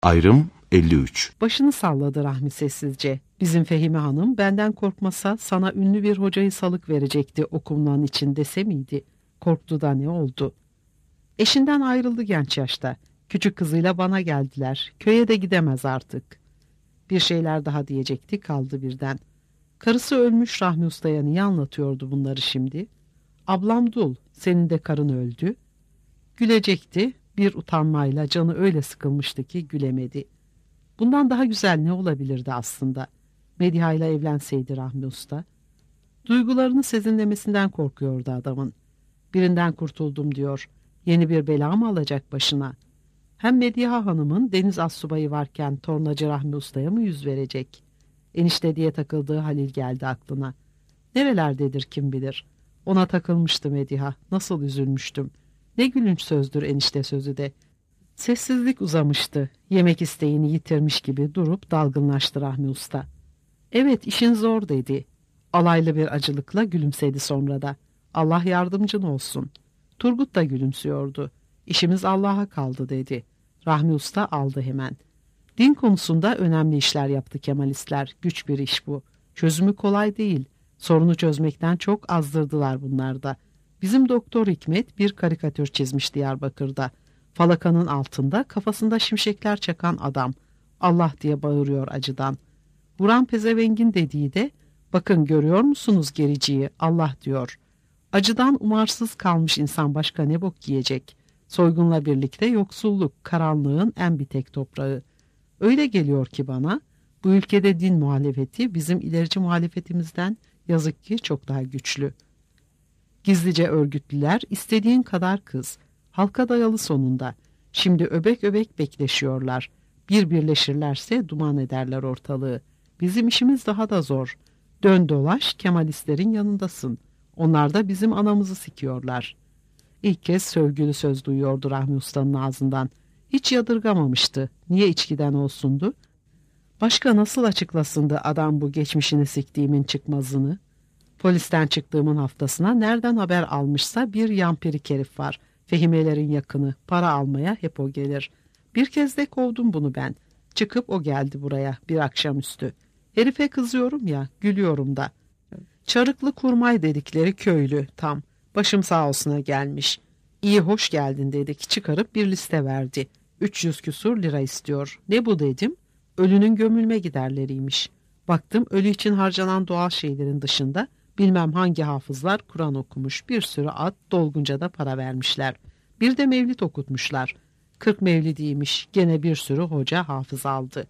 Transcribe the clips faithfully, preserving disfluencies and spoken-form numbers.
Ayrım elli üç. Başını salladı Rahmi sessizce. Bizim Fehime Hanım benden korkmasa sana ünlü bir hocayı salık verecekti okulundan için dese miydi? Korktu da ne oldu? Eşinden ayrıldı genç yaşta. Küçük kızıyla bana geldiler. Köye de gidemez artık. Bir şeyler daha diyecekti, kaldı birden. Karısı ölmüş, Rahmi Usta'ya niye anlatıyordu bunları şimdi? Ablam dul, senin de karın öldü. Gülecekti, bir utanmayla canı öyle sıkılmıştı ki gülemedi. Bundan daha güzel ne olabilirdi aslında? Mediha ile evlenseydi Rahmi Usta. Duygularını sezinlemesinden korkuyordu adamın. Birinden kurtuldum diyor. Yeni bir bela mı alacak başına? Hem Mediha Hanım'ın deniz astsubayı varken tornacı Rahmi Usta'ya mı yüz verecek? Enişte diye takıldığı Halil geldi aklına. Nerelerdedir kim bilir? Ona takılmıştı Mediha. Nasıl üzülmüştüm. Ne gülünç sözdür enişte sözü de. Sessizlik uzamıştı. Yemek isteğini yitirmiş gibi durup dalgınlaştı Rahmi Usta. Evet, işin zor dedi. Alaylı bir acılıkla gülümsedi sonra da. Allah yardımcın olsun. Turgut da gülümsüyordu. İşimiz Allah'a kaldı dedi. Rahmi Usta aldı hemen. Din konusunda önemli işler yaptı Kemalistler. Güç bir iş bu. Çözümü kolay değil. Sorunu çözmekten çok azdırdılar bunlar da. Bizim Doktor Hikmet bir karikatür çizmiş Diyarbakır'da. Falakanın altında kafasında şimşekler çakan adam. Allah diye bağırıyor acıdan. Vuran pezevengin dediği de bakın görüyor musunuz gericiyi, Allah diyor. Acıdan umarsız kalmış insan başka ne bok yiyecek? Soygunla birlikte yoksulluk, karanlığın en bir tek toprağı. Öyle geliyor ki bana bu ülkede din muhalefeti bizim ilerici muhalefetimizden yazık ki çok daha güçlü. Gizlice örgütlüler istediğin kadar kız. Halka dayalı sonunda. Şimdi öbek öbek bekleşiyorlar. Bir birleşirlerse duman ederler ortalığı. Bizim işimiz daha da zor. Dön dolaş Kemalistlerin yanındasın. Onlar da bizim anamızı sikiyorlar. İlk kez sövgülü söz duyuyordu Rahmi Usta'nın ağzından. Hiç yadırgamamıştı. Niye içkiden olsundu? Başka nasıl açıklasındı adam bu geçmişini siktiğimin çıkmazını? Polisten çıktığımın haftasına nereden haber almışsa bir yampirik herif var. Fehimelerin yakını. Para almaya hep o gelir. Bir kez de kovdum bunu ben. Çıkıp o geldi buraya bir akşamüstü. Herife kızıyorum ya, gülüyorum da. Çarıklı Kurmay dedikleri köylü tam. Başım sağ olsuna gelmiş. İyi hoş geldin dedik. Çıkarıp bir liste verdi. üç yüz küsur lira istiyor. Ne bu dedim. Ölünün gömülme giderleriymiş. Baktım ölü için harcanan doğal şeylerin dışında bilmem hangi hafızlar Kur'an okumuş. Bir sürü at dolgunca da para vermişler. Bir de mevlid okutmuşlar. Kırk mevlidiymiş. Gene bir sürü hoca hafız aldı.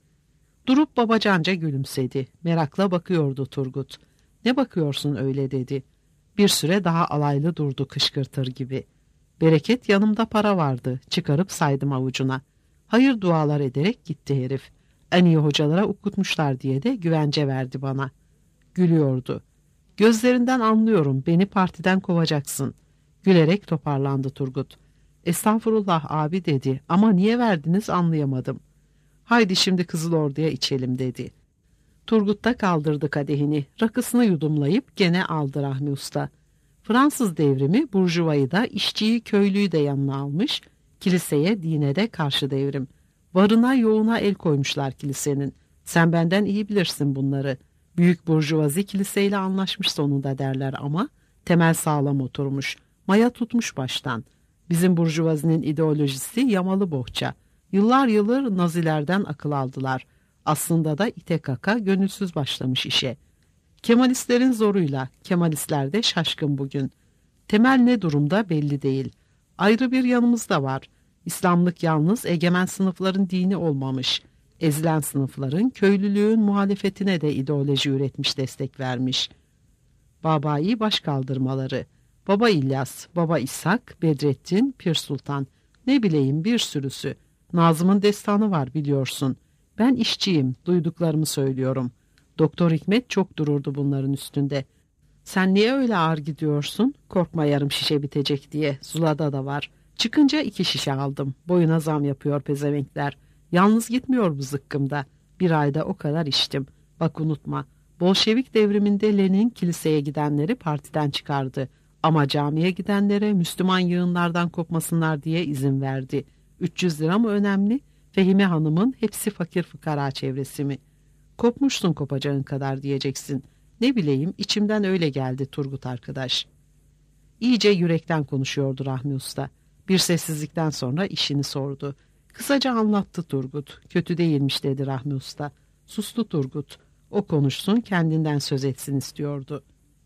Durup babacanca gülümsedi. Merakla bakıyordu Turgut. Ne bakıyorsun öyle dedi. Bir süre daha alaylı durdu kışkırtır gibi. Bereket yanımda para vardı. Çıkarıp saydım avucuna. Hayır dualar ederek gitti herif. En iyi hocalara okutmuşlar diye de güvence verdi bana. Gülüyordu. Gözlerinden anlıyorum beni partiden kovacaksın. Gülerek toparlandı Turgut. Estağfurullah abi dedi ama niye verdiniz anlayamadım. Haydi şimdi Kızılordu'ya içelim dedi. Turgut da kaldırdı kadehini. Rakısını yudumlayıp gene aldı Rahmi Usta. Fransız devrimi burjuvayı da işçiyi köylüyü de yanına almış. Kiliseye dine de karşı devrim. Varına yoğuna el koymuşlar kilisenin. Sen benden iyi bilirsin bunları. Büyük burjuvazi kiliseyle anlaşmış sonunda derler ama temel sağlam oturmuş. Maya tutmuş baştan. Bizim burjuvazinin ideolojisi yamalı bohça. Yıllar yıllar Nazilerden akıl aldılar. Aslında da ite kaka gönülsüz başlamış işe. Kemalistlerin zoruyla, Kemalistler de şaşkın bugün. Temel ne durumda belli değil. Ayrı bir yanımız da var. İslamlık yalnız egemen sınıfların dini olmamış. Ezilen sınıfların köylülüğün muhalefetine de ideoloji üretmiş, destek vermiş. Babai başkaldırmaları. Baba İlyas, Baba İshak, Bedrettin, Pir Sultan. Ne bileyim bir sürüsü. Nazım'ın destanı var biliyorsun. Ben işçiyim, duyduklarımı söylüyorum. Doktor Hikmet çok dururdu bunların üstünde. Sen niye öyle ağır gidiyorsun? Korkma yarım şişe bitecek diye. Zula'da da var. Çıkınca iki şişe aldım. Boyuna zam yapıyor pezevenkler. Yalnız gitmiyor bu zıkkımda. Bir ayda o kadar içtim. Bak unutma. Bolşevik devriminde Lenin kiliseye gidenleri partiden çıkardı. Ama camiye gidenlere Müslüman yığınlardan kopmasınlar diye izin verdi. üç yüz lira mı önemli? Fehime Hanım'ın hepsi fakir fıkara çevresi mi? Kopmuşsun kopacağın kadar diyeceksin. Ne bileyim, içimden öyle geldi Turgut arkadaş. İyice yürekten konuşuyordu Rahmi Usta. Bir sessizlikten sonra işini sordu. Kısaca anlattı Turgut. Kötü değilmiş dedi Rahmi Usta. Sustu Turgut. O konuşsun, kendinden söz etsin istiyordu.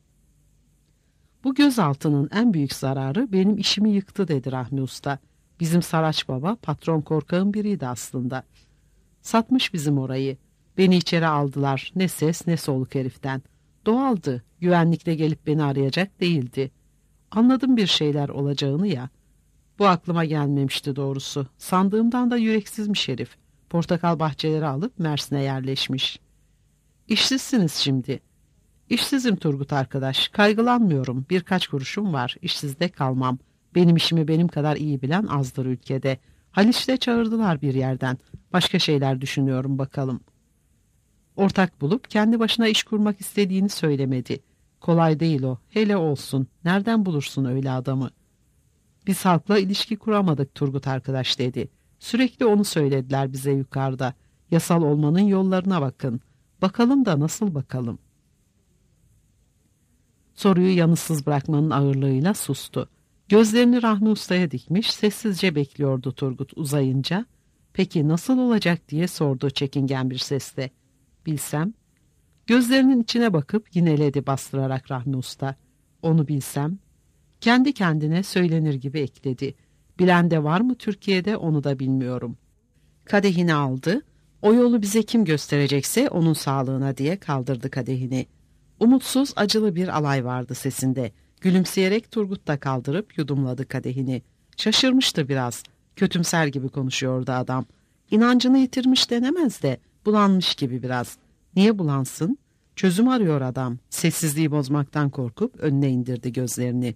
Bu gözaltının en büyük zararı benim işimi yıktı dedi Rahmi Usta. Bizim Saraç Baba patron korkağın biriydi aslında. Satmış bizim orayı. Beni içeri aldılar. Ne ses ne soluk heriften. Doğaldı. Güvenlikte gelip beni arayacak değildi. Anladım bir şeyler olacağını ya. Bu aklıma gelmemişti doğrusu. Sandığımdan da yüreksizmiş herif. Portakal bahçeleri alıp Mersin'e yerleşmiş. İşsizsiniz şimdi. İşsizim Turgut arkadaş. Kaygılanmıyorum. Birkaç kuruşum var. İşsizde kalmam. Benim işimi benim kadar iyi bilen azdır ülkede. Haliç'te çağırdılar bir yerden. Başka şeyler düşünüyorum bakalım. Ortak bulup kendi başına iş kurmak istediğini söylemedi. Kolay değil o. Hele olsun. Nereden bulursun öyle adamı? Biz halkla ilişki kuramadık Turgut arkadaş dedi. Sürekli onu söylediler bize yukarıda. Yasal olmanın yollarına bakın. Bakalım da nasıl bakalım? Soruyu yanıtsız bırakmanın ağırlığıyla sustu. Gözlerini Rahmi Usta'ya dikmiş, sessizce bekliyordu Turgut uzayınca. Peki nasıl olacak diye sordu çekingen bir sesle. Bilsem. Gözlerinin içine bakıp yineledi bastırarak Rahmi Usta. Onu bilsem. Kendi kendine söylenir gibi ekledi. Bilen de var mı Türkiye'de, onu da bilmiyorum. Kadehini aldı. O yolu bize kim gösterecekse onun sağlığına diye kaldırdı kadehini. Umutsuz, acılı bir alay vardı sesinde. Gülümseyerek Turgut da kaldırıp yudumladı kadehini. Şaşırmıştı biraz. Kötümser gibi konuşuyordu adam. İnancını yitirmiş denemez de bulanmış gibi biraz. Niye bulansın? Çözüm arıyor adam. Sessizliği bozmaktan korkup önüne indirdi gözlerini.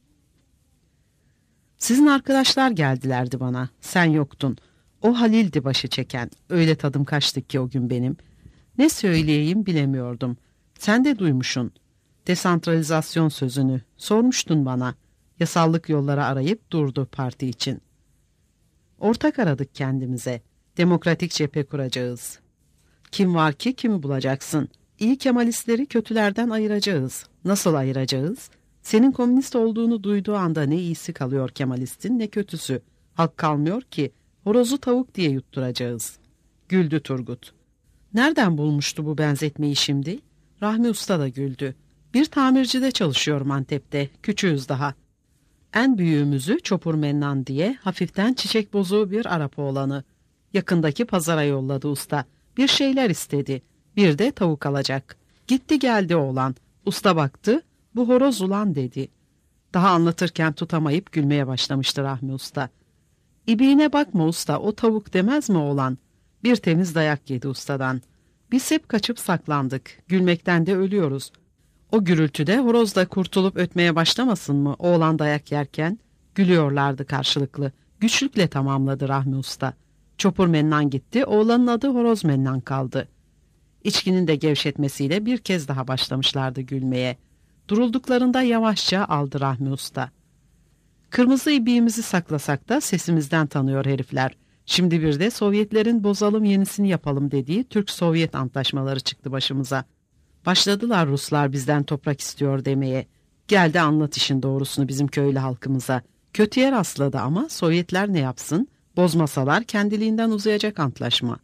Sizin arkadaşlar geldilerdi bana. Sen yoktun. O Halil'di başı çeken. Öyle tadım kaçtı ki o gün benim. Ne söyleyeyim bilemiyordum. Sen de duymuşsun. Desantralizasyon sözünü. Sormuştun bana. Yasallık yolları arayıp durdu parti için. Ortak aradık kendimize. Demokratik cephe kuracağız. Kim var ki kimi bulacaksın? İyi Kemalistleri kötülerden ayıracağız. Nasıl ayıracağız? Senin komünist olduğunu duyduğu anda ne iyisi kalıyor Kemalist'in ne kötüsü. Halk kalmıyor ki, horozu tavuk diye yutturacağız. Güldü Turgut. Nereden bulmuştu bu benzetmeyi şimdi? Rahmi Usta da güldü. Bir tamircide çalışıyorum Antep'te, küçüğüz daha. En büyüğümüzü Çopur Mennan diye hafiften çiçek bozuğu bir Arap oğlanı. Yakındaki pazara yolladı usta. Bir şeyler istedi. Bir de tavuk alacak. Gitti geldi oğlan. Usta baktı. Bu horoz ulan dedi. Daha anlatırken tutamayıp gülmeye başlamıştı Rahmi Usta. İbiğine bakma usta, o tavuk demez mi oğlan? Bir temiz dayak yedi ustadan. Biz hep kaçıp saklandık. Gülmekten de ölüyoruz. O gürültüde horoz da kurtulup ötmeye başlamasın mı oğlan dayak yerken? Gülüyorlardı karşılıklı. Güçlükle tamamladı Rahmi Usta. Çopur Mennan gitti, oğlanın adı Horoz Mennan kaldı. İçkinin de gevşetmesiyle bir kez daha başlamışlardı gülmeye. Durulduklarında yavaşça aldı Rahmi Usta. Kırmızı ibiğimizi saklasak da sesimizden tanıyor herifler. Şimdi bir de Sovyetlerin bozalım yenisini yapalım dediği Türk-Sovyet antlaşmaları çıktı başımıza. Başladılar Ruslar bizden toprak istiyor demeye. Geldi anlat işin doğrusunu bizim köylü halkımıza. Kötüye rastladı ama Sovyetler ne yapsın? Bozmasalar kendiliğinden uzayacak antlaşma.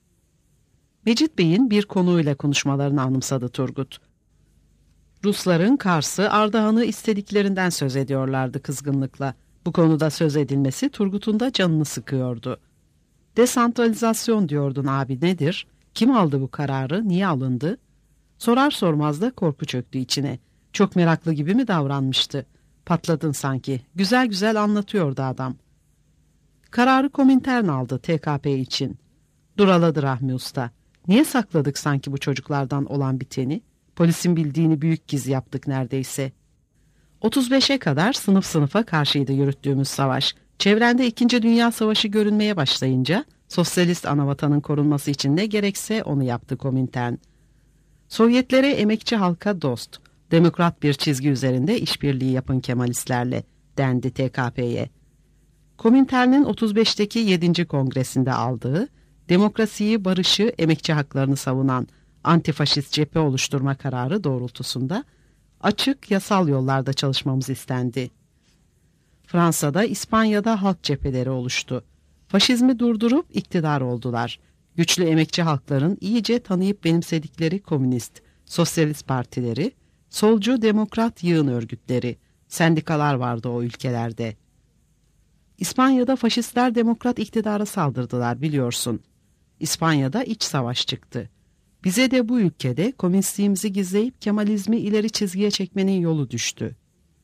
Mecit Bey'in bir konuyla konuşmalarını anımsadı Turgut. Rusların Kars'ı, Ardahan'ı istediklerinden söz ediyorlardı kızgınlıkla. Bu konuda söz edilmesi Turgut'un da canını sıkıyordu. Desantralizasyon diyordun abi, nedir? Kim aldı bu kararı? Niye alındı? Sorar sormaz da korku çöktü içine. Çok meraklı gibi mi davranmıştı? Patladın sanki. Güzel güzel anlatıyordu adam. Kararı Komintern aldı T K P için. Duraladı Rahmi Usta. Niye sakladık sanki bu çocuklardan olan biteni? Polisin bildiğini büyük giz yaptık neredeyse. otuz beşe kadar sınıf sınıfa karşıydı yürüttüğümüz savaş. Çevrende İkinci Dünya Savaşı görünmeye başlayınca sosyalist anavatanın korunması için ne gerekse onu yaptı Komintern. Sovyetlere emekçi halka dost, demokrat bir çizgi üzerinde işbirliği yapın Kemalistlerle dendi T K P'ye. Komintern'in otuz beşteki yedinci kongresinde aldığı, demokrasiyi, barışı, emekçi haklarını savunan antifaşist cephe oluşturma kararı doğrultusunda açık, yasal yollarda çalışmamız istendi. Fransa'da, İspanya'da halk cepheleri oluştu. Faşizmi durdurup iktidar oldular. Güçlü emekçi halkların iyice tanıyıp benimsedikleri komünist, sosyalist partileri, solcu demokrat yığın örgütleri, sendikalar vardı o ülkelerde. İspanya'da faşistler demokrat iktidara saldırdılar biliyorsun. İspanya'da iç savaş çıktı. Bize de bu ülkede komünistliğimizi gizleyip Kemalizmi ileri çizgiye çekmenin yolu düştü.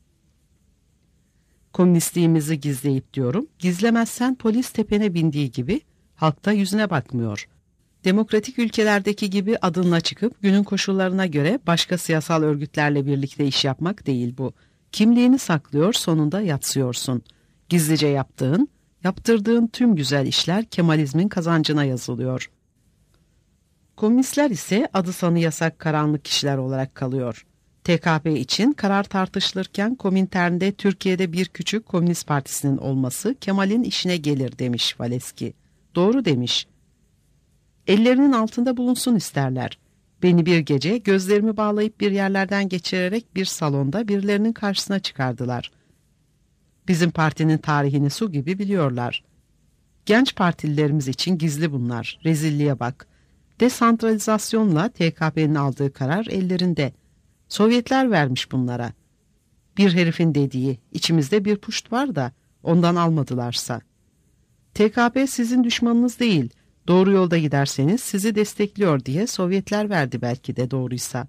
Komünistliğimizi gizleyip diyorum, gizlemezsen polis tepene bindiği gibi halkta yüzüne bakmıyor. Demokratik ülkelerdeki gibi adınla çıkıp günün koşullarına göre başka siyasal örgütlerle birlikte iş yapmak değil bu. Kimliğini saklıyor, sonunda yatsıyorsun. Gizlice yaptığın, yaptırdığın tüm güzel işler Kemalizmin kazancına yazılıyor. Komünistler ise adı sanı yasak karanlık kişiler olarak kalıyor. T K P için karar tartışılırken Komintern'de Türkiye'de bir küçük komünist partisinin olması Kemal'in işine gelir demiş Valeski. Doğru demiş. Ellerinin altında bulunsun isterler. Beni bir gece gözlerimi bağlayıp bir yerlerden geçirerek bir salonda birilerinin karşısına çıkardılar. Bizim partinin tarihini su gibi biliyorlar. Genç partililerimiz için gizli bunlar. Rezilliğe bak. Desantralizasyonla T K P'nin aldığı karar ellerinde. Sovyetler vermiş bunlara. Bir herifin dediği, içimizde bir puşt var da ondan almadılarsa. T K P sizin düşmanınız değil, doğru yolda giderseniz sizi destekliyor diye Sovyetler verdi belki de doğruysa.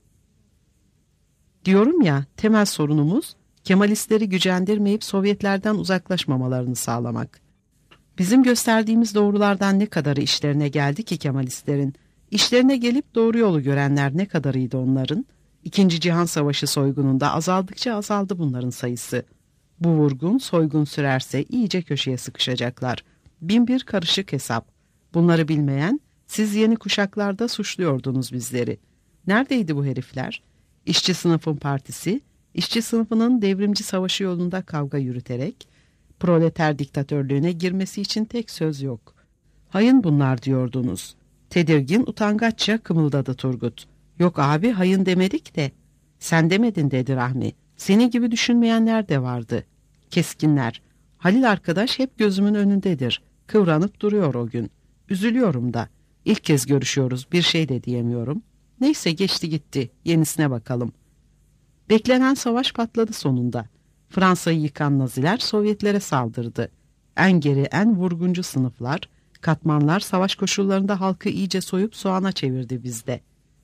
Diyorum ya, temel sorunumuz Kemalistleri gücendirmeyip Sovyetlerden uzaklaşmamalarını sağlamak. Bizim gösterdiğimiz doğrulardan ne kadarı işlerine geldi ki Kemalistlerin? İşlerine gelip doğru yolu görenler ne kadarıydı onların? İkinci Cihan Savaşı soygununda azaldıkça azaldı bunların sayısı. Bu vurgun, soygun sürerse iyice köşeye sıkışacaklar. Bin bir karışık hesap. Bunları bilmeyen, siz yeni kuşaklarda suçluyordunuz bizleri. Neredeydi bu herifler? İşçi sınıfın partisi, işçi sınıfının devrimci savaşı yolunda kavga yürüterek, proleter diktatörlüğüne girmesi için tek söz yok. Hayın bunlar diyordunuz. Tedirgin, utangaçça kımıldadı Turgut. Yok abi, hayın demedik de. Sen demedin dedi Rahmi. Senin gibi düşünmeyenler de vardı. Keskinler. Halil arkadaş hep gözümün önündedir. Kıvranıp duruyor o gün. Üzülüyorum da. İlk kez görüşüyoruz, bir şey de diyemiyorum. Neyse geçti gitti. Yenisine bakalım. Beklenen savaş patladı sonunda. Fransa'yı yıkan Naziler Sovyetlere saldırdı. En geri, en vurguncu sınıflar, katmanlar savaş koşullarında halkı iyice soyup soğana çevirdi bizde.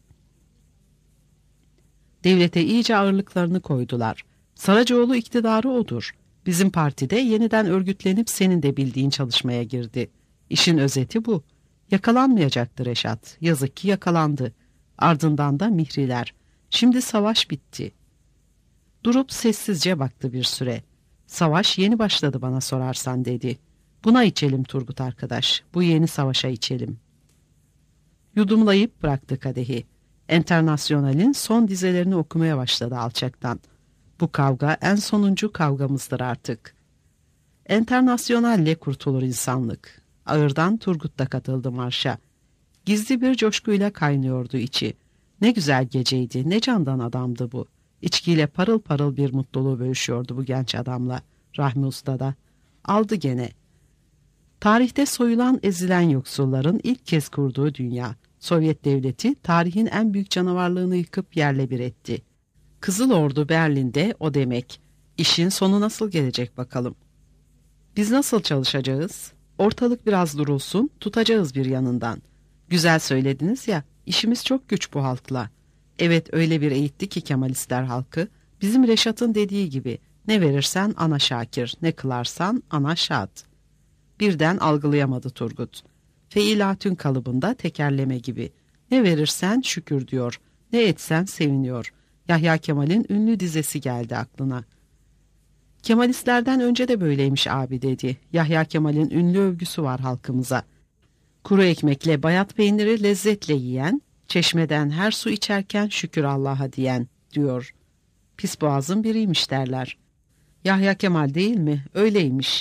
Devlete iyice ağırlıklarını koydular. Saracoğlu iktidarı odur. Bizim partide yeniden örgütlenip senin de bildiğin çalışmaya girdi. İşin özeti bu. Yakalanmayacaktı Reşat. Yazık ki yakalandı. Ardından da Mihriler. Şimdi savaş bitti. Durup sessizce baktı bir süre. Savaş yeni başladı bana sorarsan dedi. Buna içelim Turgut arkadaş. Bu yeni savaşa içelim. Yudumlayıp bıraktı kadehi. Enternasyonal'in son dizelerini okumaya başladı alçaktan. Bu kavga en sonuncu kavgamızdır artık. Enternasyonal'le kurtulur insanlık. Ağırdan Turgut da katıldı marşa. Gizli bir coşkuyla kaynıyordu içi. Ne güzel geceydi, ne candan adamdı bu. İçkiyle parıl parıl bir mutluluğu bölüşüyordu bu genç adamla. Rahmi Usta da. Aldı gene. Tarihte soyulan ezilen yoksulların ilk kez kurduğu dünya. Sovyet devleti tarihin en büyük canavarlığını yıkıp yerle bir etti. Kızıl Ordu Berlin'de o demek. İşin sonu nasıl gelecek bakalım. Biz nasıl çalışacağız? Ortalık biraz durulsun, tutacağız bir yanından. Güzel söylediniz ya, işimiz çok güç bu halkla. Evet, öyle bir eğitti ki Kemalistler halkı, bizim Reşat'ın dediği gibi, ne verirsen ana şakir, ne kılarsan ana şad. Birden algılayamadı Turgut. Feilatün kalıbında tekerleme gibi. Ne verirsen şükür diyor, ne etsen seviniyor. Yahya Kemal'in ünlü dizesi geldi aklına. Kemalistlerden önce de böyleymiş abi dedi. Yahya Kemal'in ünlü övgüsü var halkımıza. Kuru ekmekle bayat peyniri lezzetle yiyen, çeşmeden her su içerken şükür Allah'a diyen diyor. Pis boğazın biriymiş derler. Yahya Kemal değil mi? Öyleymiş.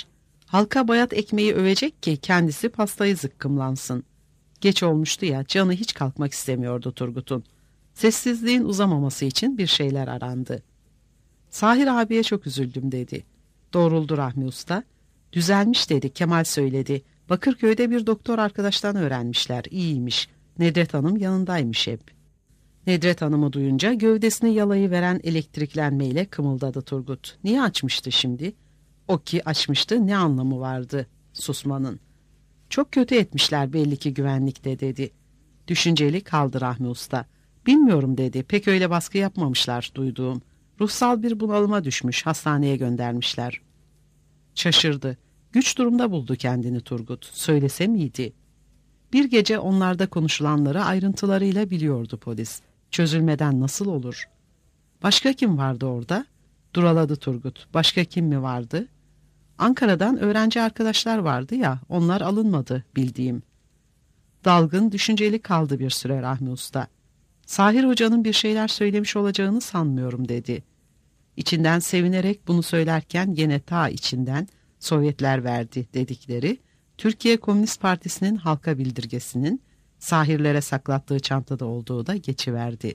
Halka bayat ekmeği övecek ki kendisi pastayı zıkkımlansın. Geç olmuştu ya, canı hiç kalkmak istemiyordu Turgut'un. Sessizliğin uzamaması için bir şeyler arandı. Sahir abiye çok üzüldüm dedi. Doğruldu Rahmi Usta. Düzelmiş dedi, Kemal söyledi. Bakırköy'de bir doktor arkadaştan öğrenmişler, iyiymiş. Nedret Hanım yanındaymış hep. Nedret Hanım'ı duyunca gövdesini yalayıveren elektriklenmeyle kımıldadı Turgut. Niye açmıştı şimdi? O ki açmıştı, ne anlamı vardı susmanın? Çok kötü etmişler belli ki güvenlikte dedi. Düşünceli kaldı Rahmi Usta. Bilmiyorum dedi, pek öyle baskı yapmamışlar duyduğum. Ruhsal bir bunalıma düşmüş, hastaneye göndermişler. Şaşırdı. Güç durumda buldu kendini Turgut. Söylese miydi? Bir gece onlarda konuşulanları ayrıntılarıyla biliyordu polis. Çözülmeden nasıl olur? Başka kim vardı orada? Duraladı Turgut. Başka kim mi vardı? Ankara'dan öğrenci arkadaşlar vardı ya, onlar alınmadı bildiğim. Dalgın, düşünceli kaldı bir süre Rahmi Usta. Sahir Hoca'nın bir şeyler söylemiş olacağını sanmıyorum dedi. İçinden sevinerek bunu söylerken gene ta içinden Sovyetler verdi dedikleri Türkiye Komünist Partisi'nin halka bildirgesinin Sahirlere saklattığı çantada olduğu da geçiverdi.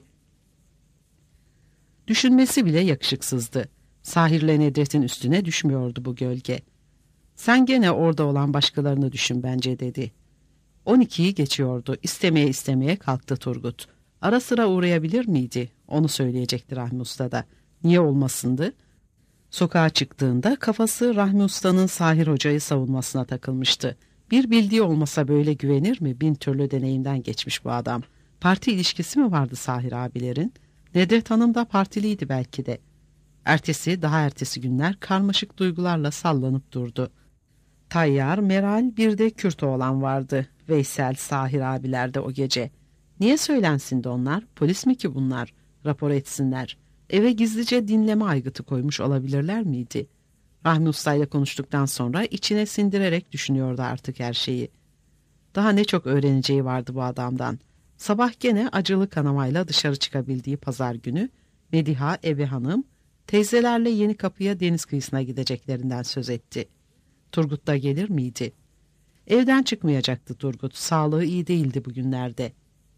Düşünmesi bile yakışıksızdı. Sahirle Nedret'in üstüne düşmüyordu bu gölge. Sen gene orada olan başkalarını düşün bence dedi. on ikiyi geçiyordu. İstemeye istemeye kalktı Turgut. Ara sıra uğrayabilir miydi? Onu söyleyecekti Rahmi Usta da. Niye olmasındı? Sokağa çıktığında kafası Rahmi Usta'nın Sahir Hoca'yı savunmasına takılmıştı. Bir bildiği olmasa böyle güvenir mi? Bin türlü deneyimden geçmiş bu adam. Parti ilişkisi mi vardı Sahir abilerin? Nedret Hanım da partiliydi belki de. Ertesi, daha ertesi günler karmaşık duygularla sallanıp durdu. Tayyar, Meral, bir de Kürtoğlan vardı. Veysel, Sahir abiler de o gece. Niye söylensin de onlar? Polis mi ki bunlar? Rapor etsinler. Eve gizlice dinleme aygıtı koymuş olabilirler miydi? Rahmi Usta ile konuştuktan sonra içine sindirerek düşünüyordu artık her şeyi. Daha ne çok öğreneceği vardı bu adamdan. Sabah gene acılı kanamayla dışarı çıkabildiği pazar günü Mediha, Ebe Hanım, teyzelerle Yeni Kapı'ya deniz kıyısına gideceklerinden söz etti. Turgut da gelir miydi? Evden çıkmayacaktı Turgut. Sağlığı iyi değildi bugünlerde.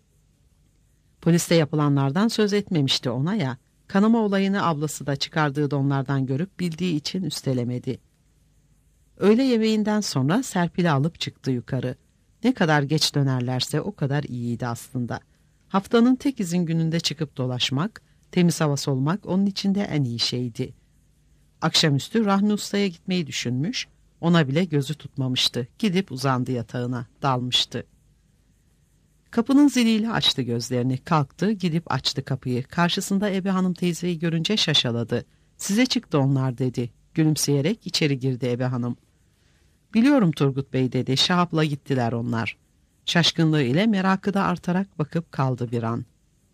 Poliste yapılanlardan söz etmemişti ona ya. Kanama olayını ablası da çıkardığı donlardan görüp bildiği için üstelemedi. Öğle yemeğinden sonra Serpil'i alıp çıktı yukarı. Ne kadar geç dönerlerse o kadar iyiydi aslında. Haftanın tek izin gününde çıkıp dolaşmak, temiz hava solmak onun içinde en iyi şeydi. Akşamüstü Rahmi Usta'ya gitmeyi düşünmüş, ona bile gözü tutmamıştı. Gidip uzandı yatağına, dalmıştı. Kapının ziliyle açtı gözlerini, kalktı, gidip açtı kapıyı. Karşısında Ebe Hanım teyzeyi görünce şaşaladı. Size çıktı onlar dedi. Gülümseyerek içeri girdi Ebe Hanım. Biliyorum Turgut Bey dedi, Şahap'la gittiler onlar. Şaşkınlığı ile merakı da artarak bakıp kaldı bir an.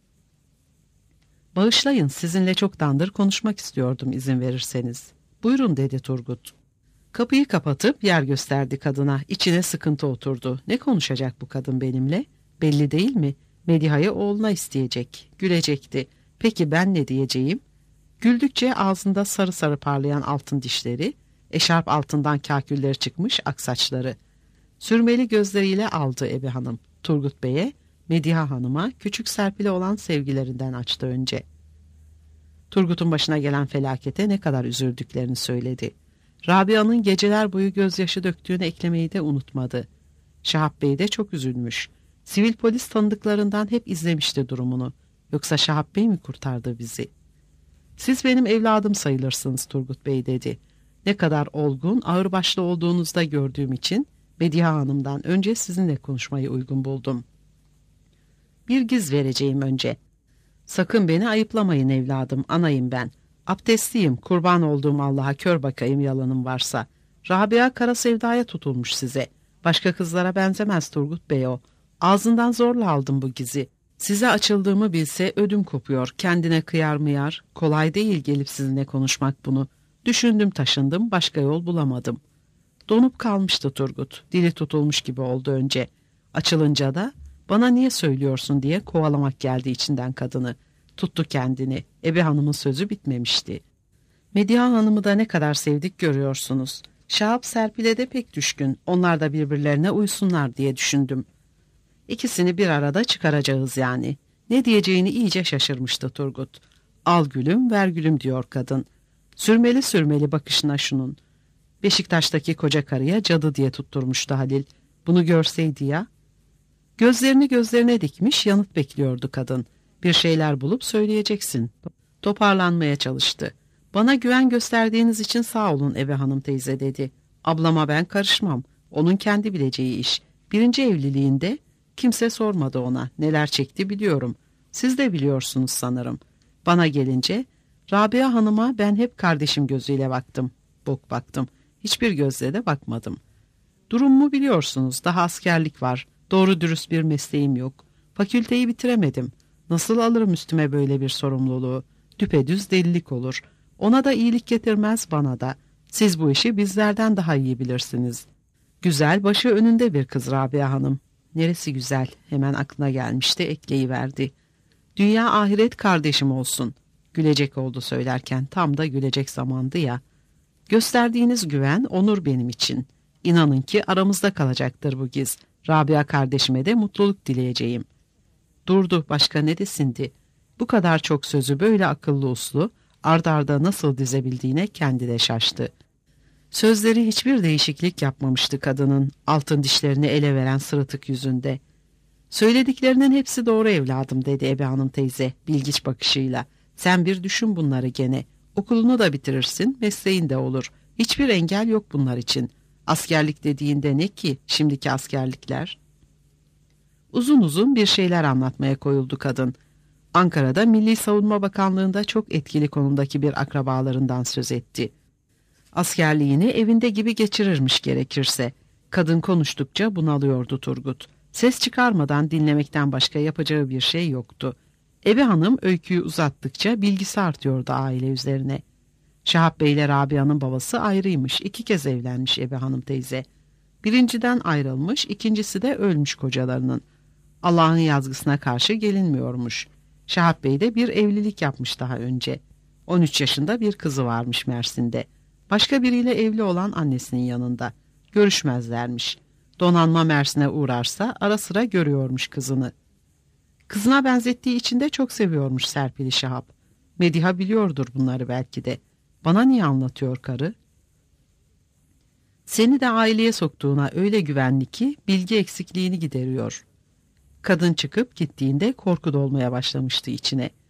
Bağışlayın, sizinle çoktandır konuşmak istiyordum izin verirseniz. Buyurun dedi Turgut. Kapıyı kapatıp yer gösterdi kadına. İçine sıkıntı oturdu. Ne konuşacak bu kadın benimle? Belli değil mi? Mediha'yı oğluna isteyecek. Gülecekti. Peki ben ne diyeceğim? Güldükçe ağzında sarı sarı parlayan altın dişleri, eşarp altından kakülleri çıkmış ak saçları. Sürmeli gözleriyle aldı Ebe Hanım. Turgut Bey'e, Mediha Hanım'a küçük Serpil'e olan sevgilerinden açtı önce. Turgut'un başına gelen felakete ne kadar üzüldüklerini söyledi. Rabia'nın geceler boyu gözyaşı döktüğünü eklemeyi de unutmadı. Şahap Bey de çok üzülmüş. Sivil polis tanıdıklarından hep izlemişti durumunu. Yoksa Şahap Bey mi kurtardı bizi? Siz benim evladım sayılırsınız Turgut Bey dedi. Ne kadar olgun, ağırbaşlı olduğunuzda gördüğüm için Mediha Hanım'dan önce sizinle konuşmayı uygun buldum. Bir giz vereceğim önce. Sakın beni ayıplamayın evladım, anayım ben. Abdestliyim, kurban olduğum Allah'a kör bakayım yalanım varsa. Rabia kara sevdaya tutulmuş size. Başka kızlara benzemez Turgut Bey o. Ağzından zorla aldım bu gizi. Size açıldığımı bilse ödüm kopuyor. Kendine kıyar mıyar? Kolay değil gelip sizinle konuşmak bunu. Düşündüm taşındım, başka yol bulamadım. Donup kalmıştı Turgut. Dili tutulmuş gibi oldu önce. Açılınca da bana niye söylüyorsun diye kovalamak geldi içinden kadını. Tuttu kendini. Ebe Hanım'ın sözü bitmemişti. Mediha Hanım'ı da ne kadar sevdik görüyorsunuz. Şahap Serpil'e de pek düşkün. Onlar da birbirlerine uysunlar diye düşündüm. İkisini bir arada çıkaracağız yani. Ne diyeceğini iyice şaşırmıştı Turgut. Al gülüm, ver gülüm diyor kadın. Sürmeli sürmeli bakışına şunun. Beşiktaş'taki koca karıya cadı diye tutturmuştu Halil. Bunu görseydi ya. Gözlerini gözlerine dikmiş yanıt bekliyordu kadın. Bir şeyler bulup söyleyeceksin. Toparlanmaya çalıştı. Bana güven gösterdiğiniz için sağ olun Ebe Hanım teyze dedi. Ablama ben karışmam. Onun kendi bileceği iş. Birinci evliliğinde kimse sormadı ona. Neler çekti biliyorum. Siz de biliyorsunuz sanırım. Bana gelince Rabia Hanım'a ben hep kardeşim gözüyle baktım. Bok baktım. Hiçbir gözle de bakmadım. Durumumu biliyorsunuz. Daha askerlik var. Doğru dürüst bir mesleğim yok. Fakülteyi bitiremedim. Nasıl alırım üstüme böyle bir sorumluluğu? Düpedüz delilik olur. Ona da iyilik getirmez, bana da. Siz bu işi bizlerden daha iyi bilirsiniz. Güzel, başı önünde bir kız Rabia Hanım. Neresi güzel? Hemen aklına gelmişti, ekleyiverdi. Dünya ahiret kardeşim olsun. Gülecek oldu söylerken, tam da gülecek zamandı ya. Gösterdiğiniz güven, onur benim için. İnanın ki aramızda kalacaktır bu giz. Rabia kardeşime de mutluluk dileyeceğim. Durdu, başka ne desindi? Bu kadar çok sözü böyle akıllı uslu, ard arda nasıl dizebildiğine kendi de şaştı. Sözleri hiçbir değişiklik yapmamıştı kadının, altın dişlerini ele veren sırıtık yüzünde. Söylediklerinin hepsi doğru evladım dedi Ebe Hanım teyze bilgiç bakışıyla. Sen bir düşün bunları gene. Okulunu da bitirirsin, mesleğin de olur. Hiçbir engel yok bunlar için. Askerlik dediğinde ne ki şimdiki askerlikler? Uzun uzun bir şeyler anlatmaya koyuldu kadın. Ankara'da Milli Savunma Bakanlığı'nda çok etkili konumdaki bir akrabalarından söz etti. Askerliğini evinde gibi geçirirmiş gerekirse. Kadın konuştukça bunalıyordu Turgut. Ses çıkarmadan dinlemekten başka yapacağı bir şey yoktu. Ebe Hanım öyküyü uzattıkça bilgisi artıyordu aile üzerine. Şahap Bey ile Rabia'nın babası ayrıymış. İki kez evlenmiş Ebe Hanım teyze. Birinciden ayrılmış, ikincisi de ölmüş kocalarının. Allah'ın yazgısına karşı gelinmiyormuş. Şahap Bey de bir evlilik yapmış daha önce. on üç yaşında bir kızı varmış Mersin'de. Başka biriyle evli olan annesinin yanında. Görüşmezlermiş. Donanma Mersin'e uğrarsa ara sıra görüyormuş kızını. Kızına benzettiği için de çok seviyormuş Serpil'i Şahap. Mediha biliyordur bunları belki de. Bana niye anlatıyor karı? Seni de aileye soktuğuna öyle güvenli ki bilgi eksikliğini gideriyor. Kadın çıkıp gittiğinde korku dolmaya başlamıştı içine.